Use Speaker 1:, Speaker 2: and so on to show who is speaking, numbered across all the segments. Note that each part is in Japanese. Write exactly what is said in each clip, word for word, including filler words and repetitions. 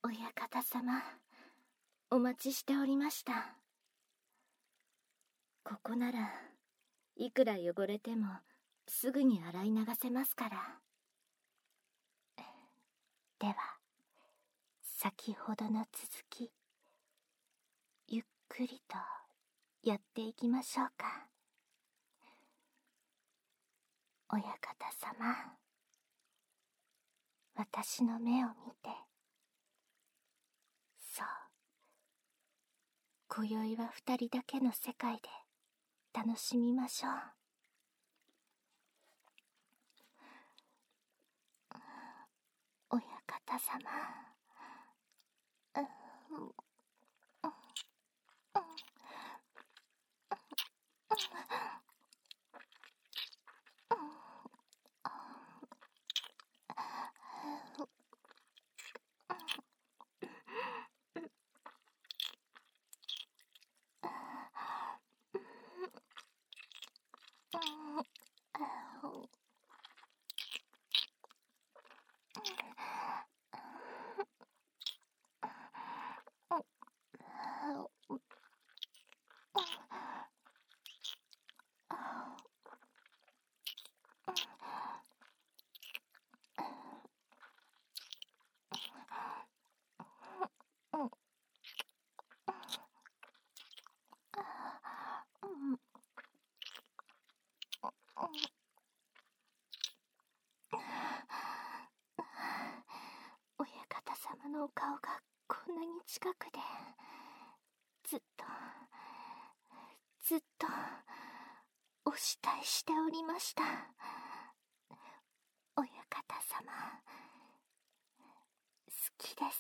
Speaker 1: 親方様、お待ちしておりました。ここならいくら汚れてもすぐに洗い流せますから。では先ほどの続き、ゆっくりとやっていきましょうか。親方様、私の目を見て。そう、今宵は二人だけの世界で楽しみましょう。親方様、うんうんうん親方様のお顔がこんなに近くで、ずっとずっとお慕いしておりました。親方様、好きです。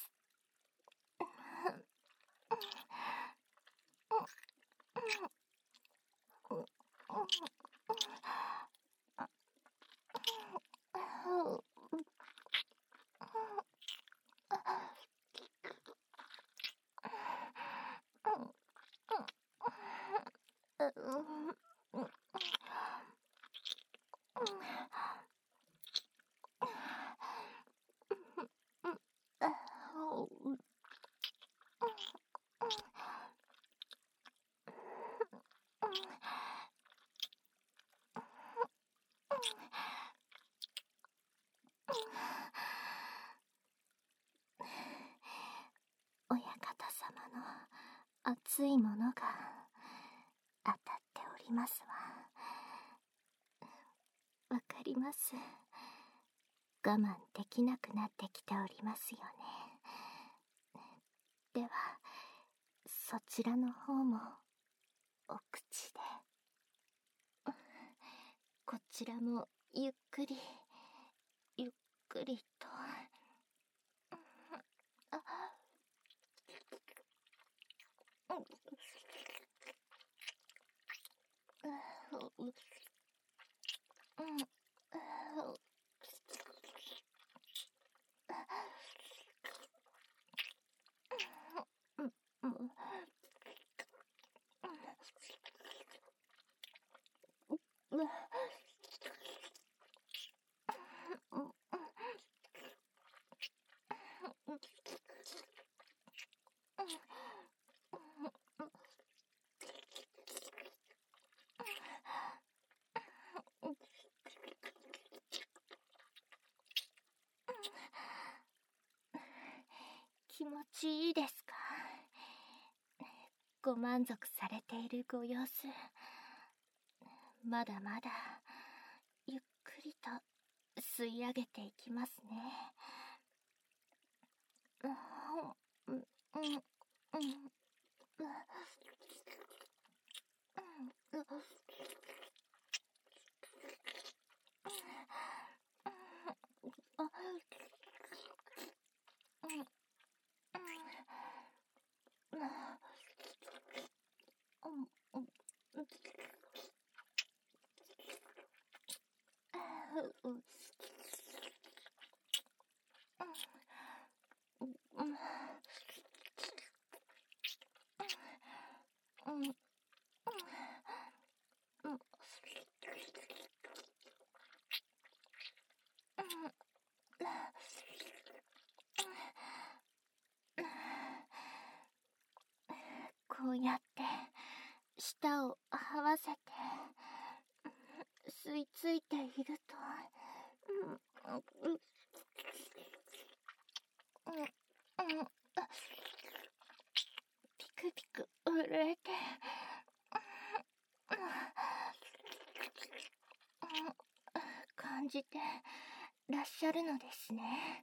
Speaker 1: 親方様の熱いものが当たっておりますわ。わかります。我慢できなくなってきておりますよね。ではそちらの方もお口で。こちらもゆっくりゆっくりと。あ気持ちいいですか？ご満足されているご様子。まだまだゆっくりと吸い上げていきますね。うんうんうんうんこうやって舌を合わせて吸い付いていると、うんうんうんうん、ピクピク震えて、感じてらっしゃるのですね。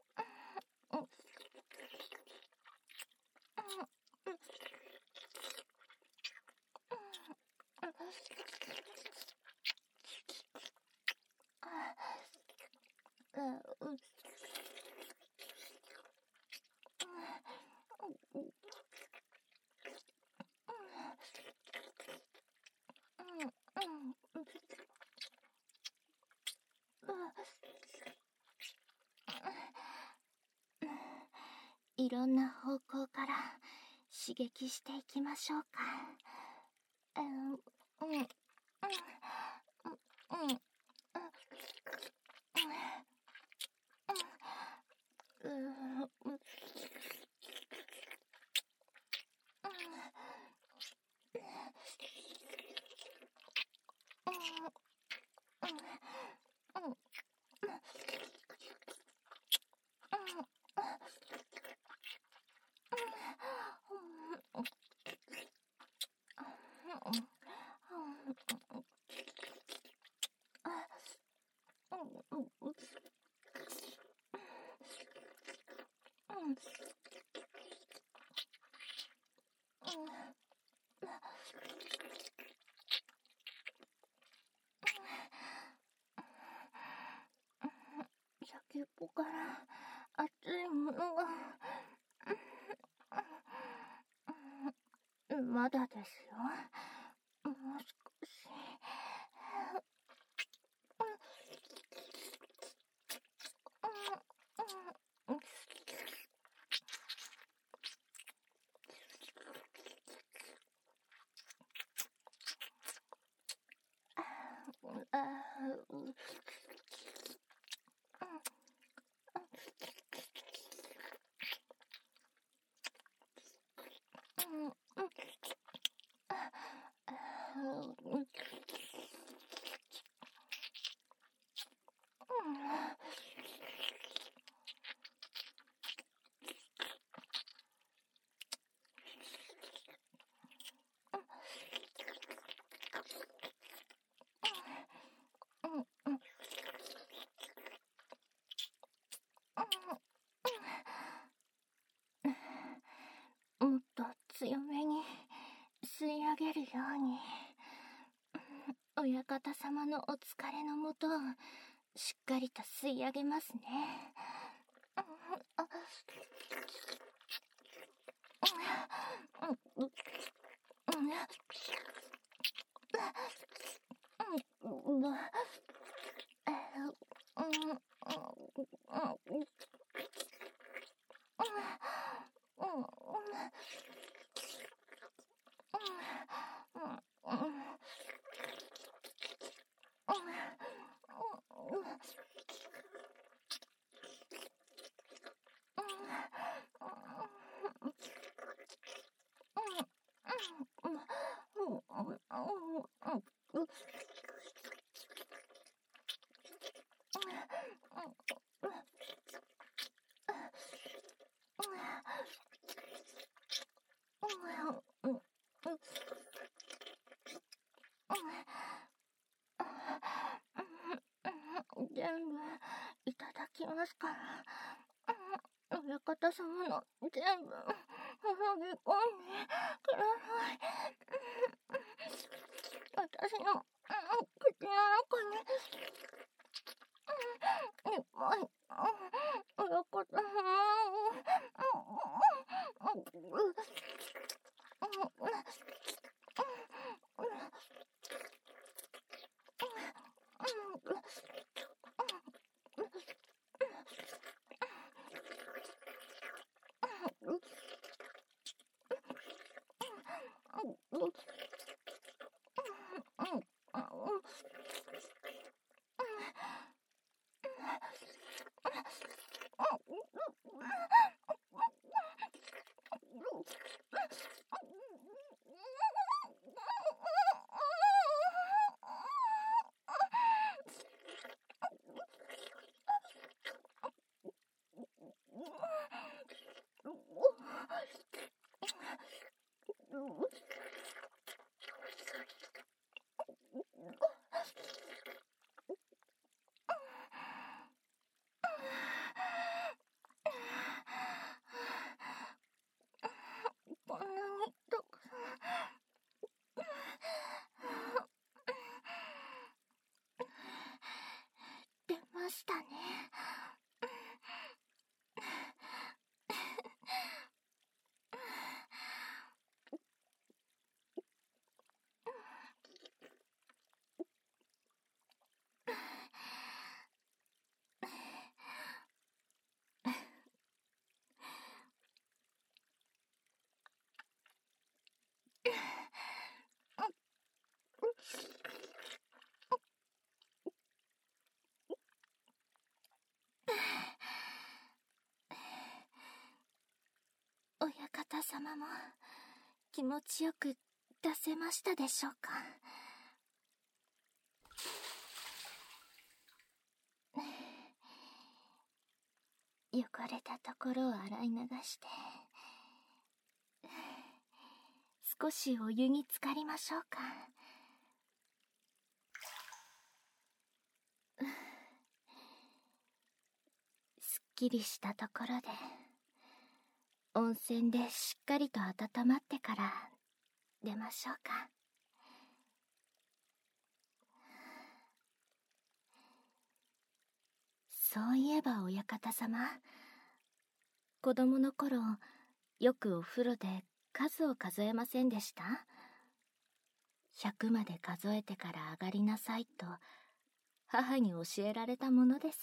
Speaker 1: いろんな方向から刺激していきましょうか。うん、うん、うん、うん、うん、うん、うん、うん、先っぽから熱いものが、まだですよ。もう少し。もっと強めに吸い上げるように、親方様のお疲れのもとをしっかりと吸い上げますね。全部いただきますから。親方様の全部注ぎ込んでください。私の口の中にいっぱい親方様を方様も気持ちよく出せましたでしょうか。汚れたところを洗い流して、少しお湯に浸かりましょうか。すっきりしたところで、温泉でしっかりと温まってから出ましょうか。そういえば親方様、子供の頃、よくお風呂で数を数えませんでした？ひゃくまで数えてから上がりなさいと母に教えられたものです。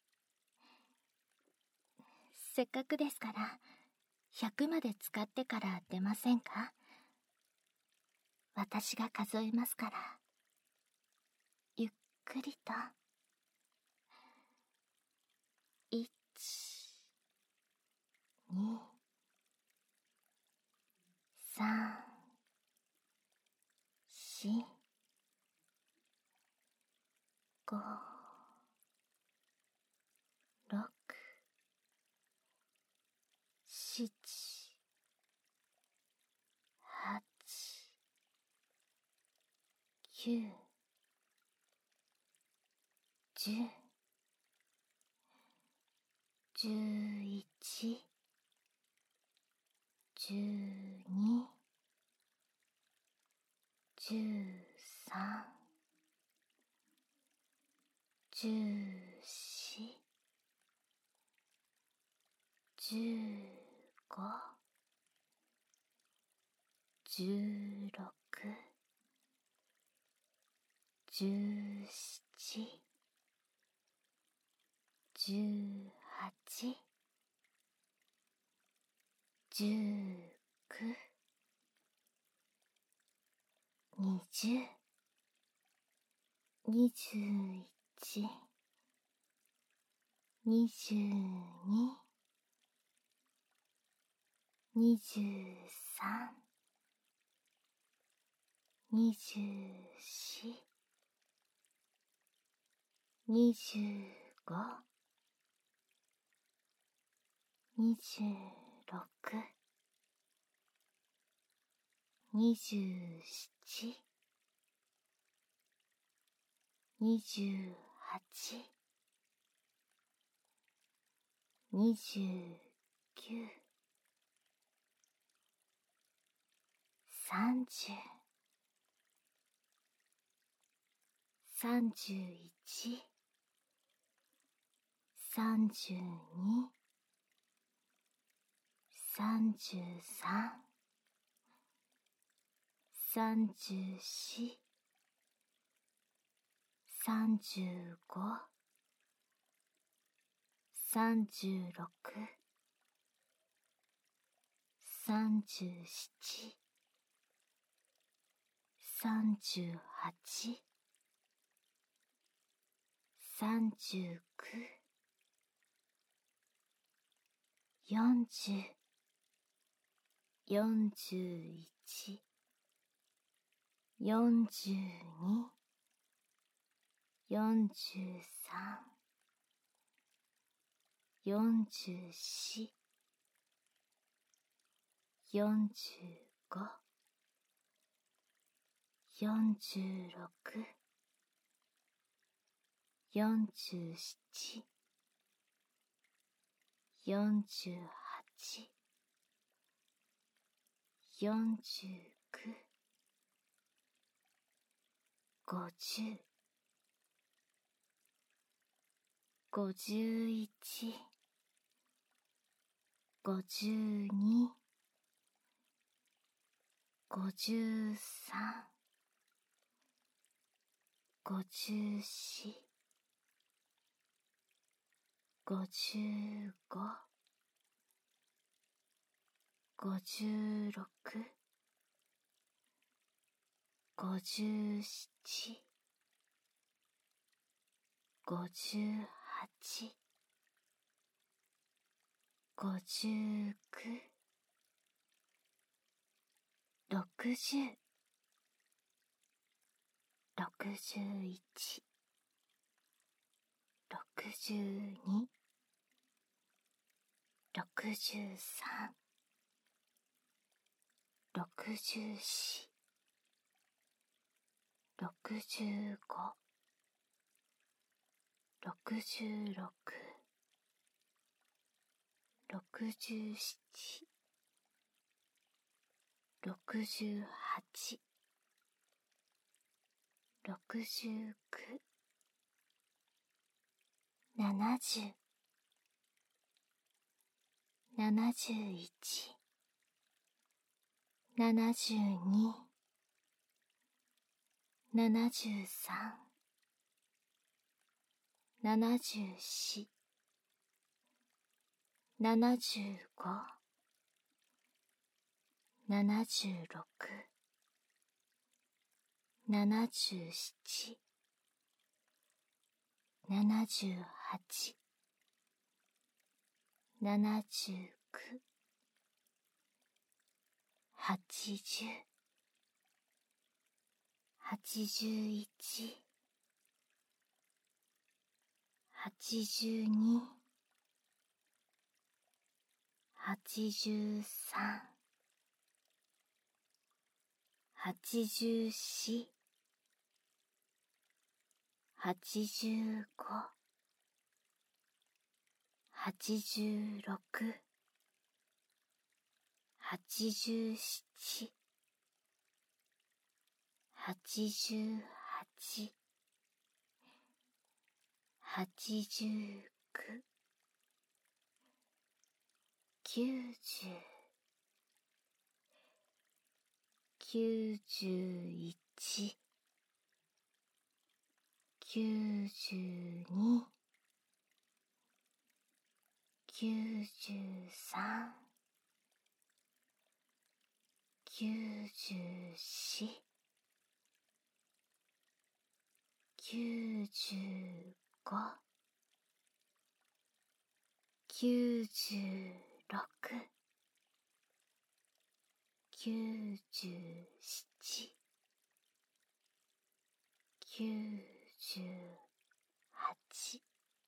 Speaker 1: せっかくですからひゃくまで使ってから出ませんか？私が数えますから、ゆっくりと。いち、に、さん、し、ご、ろく、しち、はち、きゅう、じゅう、じゅういち、じゅうに、じゅうさん、じゅうよん、じゅうご、じゅうろく、じゅうなな、じゅうはち、じゅうきゅう、にじゅう、にじゅういち、にじゅうに、にじゅうさん、にじゅうよん、にじゅうご、にじゅうろく、にじゅうなな、にじゅうはち、にじゅうきゅう、さんじゅう、さんじゅういち、さんじゅうに、さんじゅうさん、さんじゅうよん、さんじゅうご、さんじゅうろく、さんじゅうなな、さんじゅうはち、さんじゅうきゅう、よんじゅう、よんじゅういち、よんじゅうに、よんじゅうさん、よんじゅうよん、よんじゅうご、よんじゅうろく、よんじゅうなな、よんじゅうはち、よんじゅうきゅう、ごじゅう、ごじゅういち、ごじゅうに、ごじゅうさん、ごじゅうよん、ごじゅうご、ごじゅうろく、ごじゅうなな、ごじゅうはち、ごじゅうきゅう、 ろくじゅう、ろくじゅういち、ろくじゅうに、ろくじゅうさん、ろくじゅうよん、ろくじゅうご、ろくじゅうろく、ろくじゅうなな、ろくじゅうはち、ろくじゅうきゅう、ななじゅう、ななじゅういち、ななじゅうに、ななじゅうさん、ななじゅうよん、ななじゅうご、ななじゅうろく、ななじゅうなな、ななじゅうはち、ななじゅうきゅう、はちじゅう、はちじゅういち、はちじゅうに、はちじゅうさん、はちじゅうよん、はちじゅうご、はちじゅうろく、はちじゅうなな、はちじゅうはち、はちじゅうきゅう、きゅうじゅう、きゅうじゅういち、きゅうじゅうに、きゅうじゅうさん、きゅうじゅうよん、きゅうじゅうご、きゅうじゅうろく、きゅうじゅうなな、きゅうじゅうはち、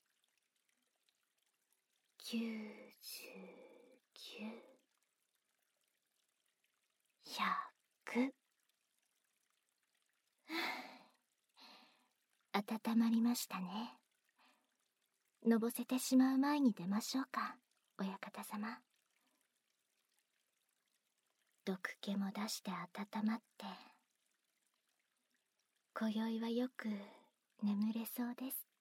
Speaker 1: きゅうじゅうきゅう、ひゃく。温まりましたね。のぼせてしまう前に出ましょうか、親方様。毒気も出して温まって、今宵はよく眠れそうです。